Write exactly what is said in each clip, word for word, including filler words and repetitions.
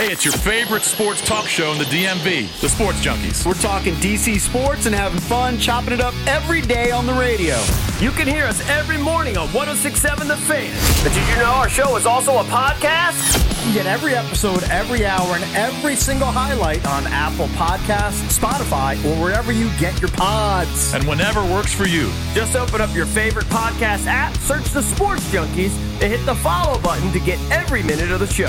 Hey, it's your favorite sports talk show in the D M V, the Sports Junkies. We're talking D C sports and having fun, chopping it up every day on the radio. You can hear us every morning on one oh six point seven The Fan. But did you know our show is also a podcast? You get every episode, every hour, and every single highlight on Apple Podcasts, Spotify, or wherever you get your pods. And whenever works for you. Just open up your favorite podcast app, search the Sports Junkies, and hit the follow button to get every minute of the show.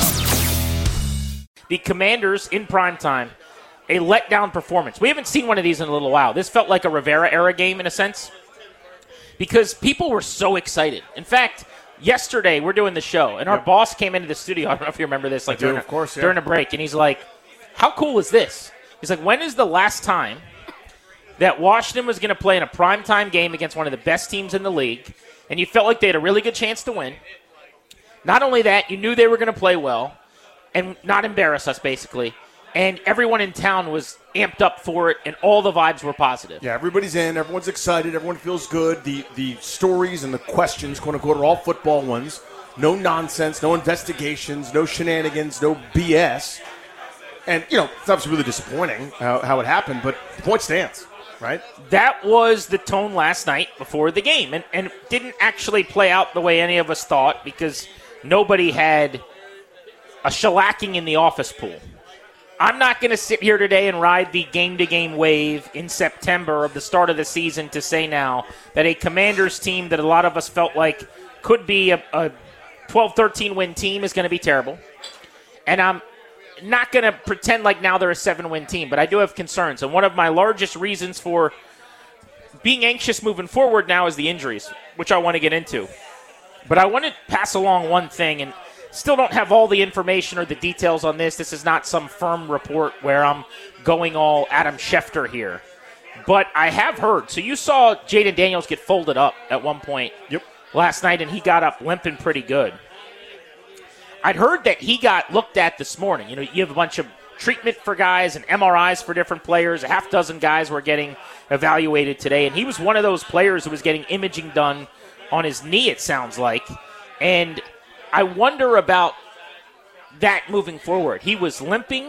The Commanders in primetime, a letdown performance. We haven't seen one of these in a little while. This felt like a Rivera-era game in a sense because people were so excited. In fact, yesterday we're doing the show, and our yep. boss came into the studio. I don't know if you remember this, like I do, during, of course, yeah. during a break, and he's like, how cool is this? He's like, when is the last time that Washington was going to play in a primetime game against one of the best teams in the league, and you felt like they had a really good chance to win? Not only that, you knew they were going to play well and not embarrass us, basically. And everyone in town was amped up for it, and all the vibes were positive. Yeah, everybody's in. Everyone's excited. Everyone feels good. The the stories and the questions, quote-unquote, are all football ones. No nonsense, no investigations, no shenanigans, no B S. And, you know, it's obviously really disappointing how, how it happened, but the point stands, right? That was the tone last night before the game, and, and it didn't actually play out the way any of us thought because nobody had a shellacking in the office pool. I'm not going to sit here today and ride the game-to-game wave in September of the start of the season to say now that a Commanders team that a lot of us felt like could be a, a twelve thirteen win team is going to be terrible. And I'm not going to pretend like now they're a seven-win team, but I do have concerns. And one of my largest reasons for being anxious moving forward now is the injuries, which I want to get into. But I want to pass along one thing, and still don't have all the information or the details on this. This is not some firm report where I'm going all Adam Schefter here. But I have heard. So you saw Jaden Daniels get folded up at one point yep. last night, and he got up limping pretty good. I'd heard that he got looked at this morning. You know, you have a bunch of treatment for guys and M R Is for different players. A half dozen guys were getting evaluated today, and he was one of those players who was getting imaging done on his knee, it sounds like. And I wonder about that moving forward. He was limping,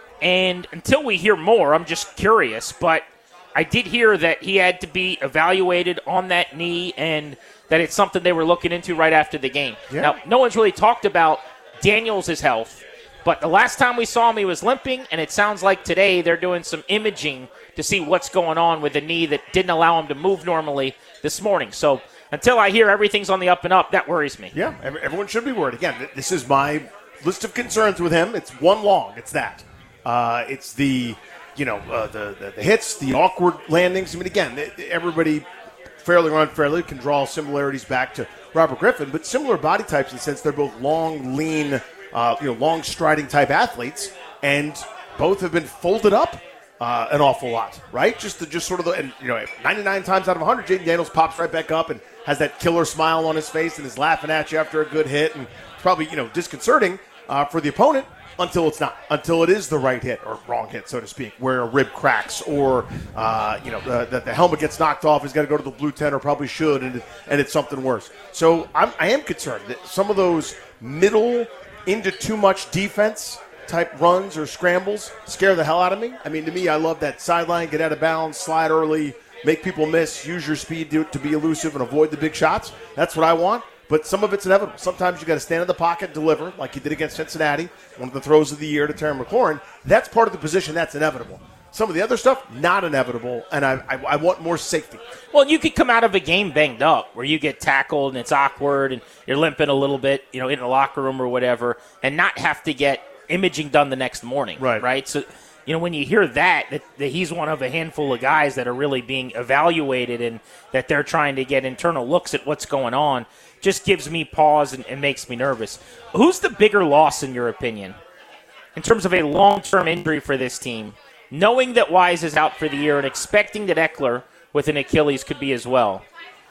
and until we hear more, I'm just curious. But I did hear that he had to be evaluated on that knee and that it's something they were looking into right after the game. Yeah. Now, no one's really talked about Daniels' health, but the last time we saw him, he was limping, and it sounds like today they're doing some imaging to see what's going on with the knee that didn't allow him to move normally this morning. So until I hear everything's on the up and up, that worries me. Yeah, everyone should be worried. Again, this is my list of concerns with him. It's one long. It's that. Uh, it's the, you know, uh, the, the the hits, the awkward landings. I mean, again, everybody, fairly or unfairly, can draw similarities back to Robert Griffin, but similar body types in the sense they're both long, lean, uh, you know, long striding type athletes, and both have been folded up uh, an awful lot, right? Just to just sort of the, and you know, ninety-nine times out of one hundred, Jaden Daniels pops right back up and has that killer smile on his face and is laughing at you after a good hit, and it's probably, you know, disconcerting uh, for the opponent until it's not, until it is the right hit or wrong hit, so to speak, where a rib cracks or, uh, you know, the, the, the helmet gets knocked off. He's got to go to the blue tent or probably should, and, and it's something worse. So I'm, I am concerned that some of those middle into too much defense type runs or scrambles scare the hell out of me. I mean, to me, I love that sideline, get out of bounds, slide early, make people miss, use your speed to, to be elusive and avoid the big shots. That's what I want. But some of it's inevitable. Sometimes you got to stand in the pocket, deliver, like you did against Cincinnati, one of the throws of the year to Terry McLaurin. That's part of the position. That's inevitable. Some of the other stuff, not inevitable, and I, I, I want more safety. Well, you could come out of a game banged up where you get tackled and it's awkward and you're limping a little bit, you know, in the locker room or whatever, and not have to get imaging done the next morning. Right. Right? So, you know, when you hear that, that, that he's one of a handful of guys that are really being evaluated and that they're trying to get internal looks at what's going on, just gives me pause and, and makes me nervous. Who's the bigger loss, in your opinion, in terms of a long-term injury for this team, knowing that Wise is out for the year and expecting that Eckler with an Achilles could be as well?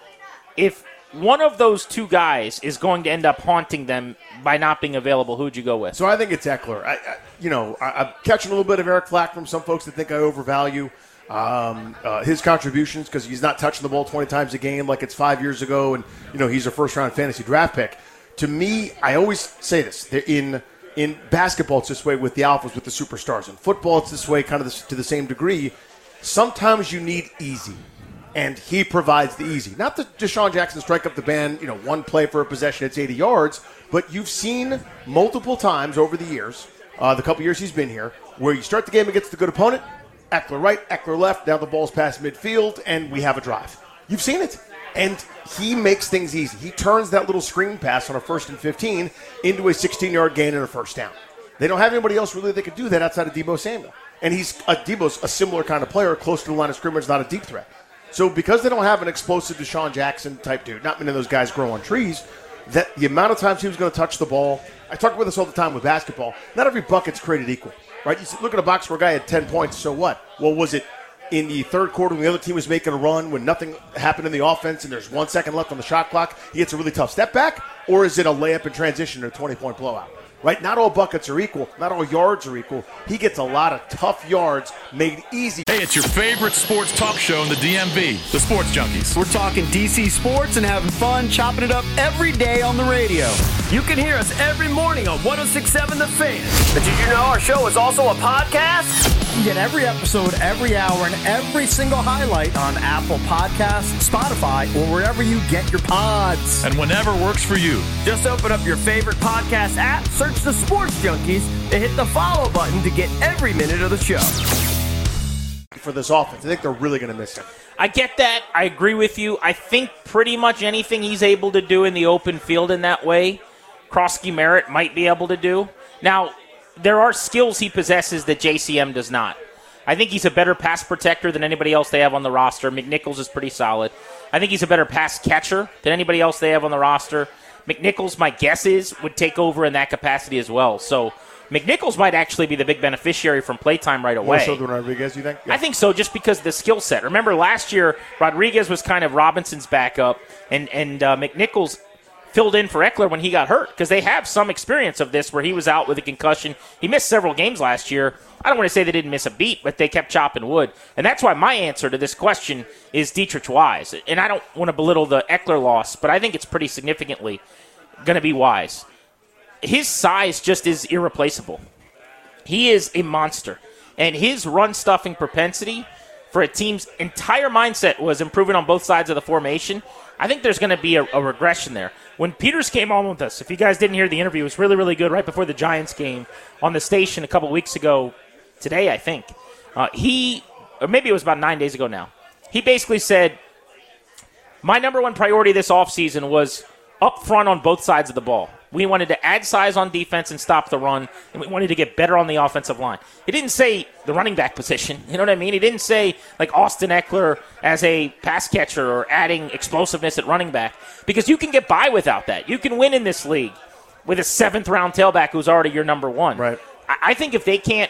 If one of those two guys is going to end up haunting them by not being available, who'd you go with? So I think it's Eckler. I, I, you know, I, I'm catching a little bit of Eric flack from some folks that think I overvalue um, uh, his contributions because he's not touching the ball twenty times a game like it's five years ago, and you know he's a first-round fantasy draft pick. To me, I always say this: in In basketball, it's this way with the alphas, with the superstars. In football, it's this way kind of this, to the same degree. Sometimes you need easy, and he provides the easy. Not that Deshaun Jackson strike up the band, you know, one play for a possession, it's eighty yards, but you've seen multiple times over the years, uh, the couple years he's been here, where you start the game against the good opponent, Eckler right, Eckler left, now the ball's past midfield, and we have a drive. You've seen it. And he makes things easy. He turns that little screen pass on a first and fifteen into a sixteen-yard gain and a first down. They don't have anybody else really that could do that outside of Deebo Samuel. And he's a, Deebo's a similar kind of player, close to the line of scrimmage, not a deep threat. So because they don't have an explosive Deshaun Jackson-type dude, not many of those guys grow on trees, that the amount of times he was going to touch the ball, I talk about this all the time with basketball, not every bucket's created equal. Right? You look at a box where a guy had ten points, so what? Well, was it in the third quarter when the other team was making a run, when nothing happened in the offense and there's one second left on the shot clock, he gets a really tough step back? Or is it a layup in transition or a twenty-point blowout? Right? Not all buckets are equal. Not all yards are equal. He gets a lot of tough yards made easy. Hey, it's your favorite sports talk show in the D M V, the Sports Junkies. We're talking D C sports and having fun, chopping it up every day on the radio. You can hear us every morning on one oh six point seven The Fan. But did you know our show is also a podcast? You get every episode, every hour, and every single highlight on Apple Podcasts, Spotify, or wherever you get your pods. And whenever works for you. Just open up your favorite podcast app, search the Sports Junkies, and hit the follow button to get every minute of the show. For this offense, I think they're really going to miss him. I get that. I agree with you. I think pretty much anything he's able to do in the open field in that way, Krosky Merritt might be able to do. Now, there are skills he possesses that J C M does not. I think he's a better pass protector than anybody else they have on the roster. McNichols is pretty solid. I think he's a better pass catcher than anybody else they have on the roster. McNichols, my guess is, would take over in that capacity as well. So McNichols might actually be the big beneficiary from playtime right away. More so than Rodriguez, you think? Yeah. I think so, just because of the skill set. Remember, last year, Rodriguez was kind of Robinson's backup, and, and uh, McNichols filled in for Eckler when he got hurt, because they have some experience of this where he was out with a concussion. He missed several games last year. I don't want to say they didn't miss a beat, but they kept chopping wood. And that's why my answer to this question is Dietrich Wise. And I don't want to belittle the Eckler loss, but I think it's pretty significantly going to be Wise. His size just is irreplaceable. He is a monster. And his run-stuffing propensity for a team's entire mindset was improving on both sides of the formation. I think there's going to be a, a regression there. When Peters came on with us, if you guys didn't hear the interview, it was really, really good right before the Giants game on the station a couple weeks ago, today, I think. Uh, he, or maybe it was about nine days ago now, he basically said, my number one priority this offseason was up front on both sides of the ball. We wanted to add size on defense and stop the run, and we wanted to get better on the offensive line. He didn't say the running back position, you know what I mean? He didn't say like Austin Eckler as a pass catcher or adding explosiveness at running back, because you can get by without that. You can win in this league with a seventh-round tailback who's already your number one. Right. I think if they can't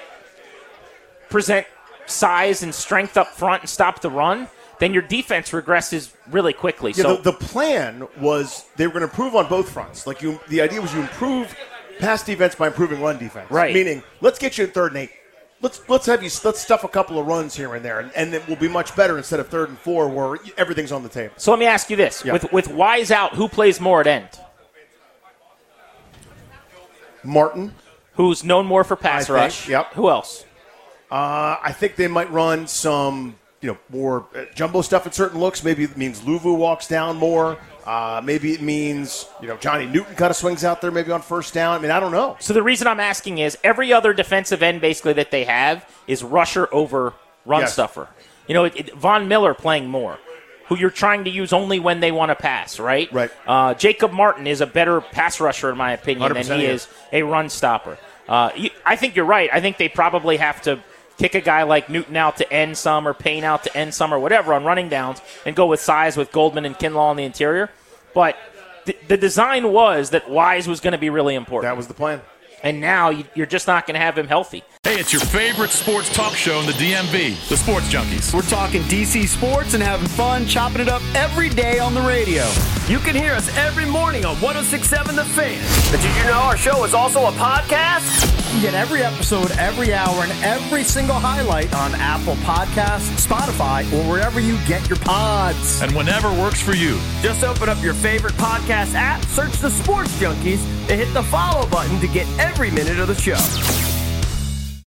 present size and strength up front and stop the run, then your defense regresses really quickly. Yeah, so the, the plan was they were going to improve on both fronts. Like you, the idea was you improve pass defense by improving run defense. Right. Meaning, let's get you in third and eight. Let's let's have you let's stuff a couple of runs here and there, and, and it will be much better instead of third and four where everything's on the table. So let me ask you this: yeah. with with Wise out, who plays more at end? Martin, who's known more for pass I rush. Think, yep. Who else? Uh, I think they might run some, you know, more uh, jumbo stuff at certain looks. Maybe it means Luvu walks down more. Uh, maybe it means, you know, Johnny Newton kind of swings out there maybe on first down. I mean, I don't know. So the reason I'm asking is every other defensive end basically that they have is rusher over run yes. stuffer. You know, it, it, Von Miller playing more, who you're trying to use only when they want to pass, right? Right. Uh, Jacob Martin is a better pass rusher, in my opinion, than he yeah. is a run stopper. Uh, you, I think you're right. I think they probably have to kick a guy like Newton out to end some, or Payne out to end some, or whatever on running downs, and go with size with Goldman and Kinlaw on the interior. But th- the design was that Wise was going to be really important. That was the plan. And now you, you're just not going to have him healthy. Hey, it's your favorite sports talk show in the D M V, the Sports Junkies. We're talking D C sports and having fun, chopping it up every day on the radio. You can hear us every morning on one oh six point seven The Fan. But did you know our show is also a podcast? You get every episode, every hour, and every single highlight on Apple Podcasts, Spotify, or wherever you get your pods. And whenever works for you. Just open up your favorite podcast app, search the Sports Junkies, and hit the follow button to get every every minute of the show.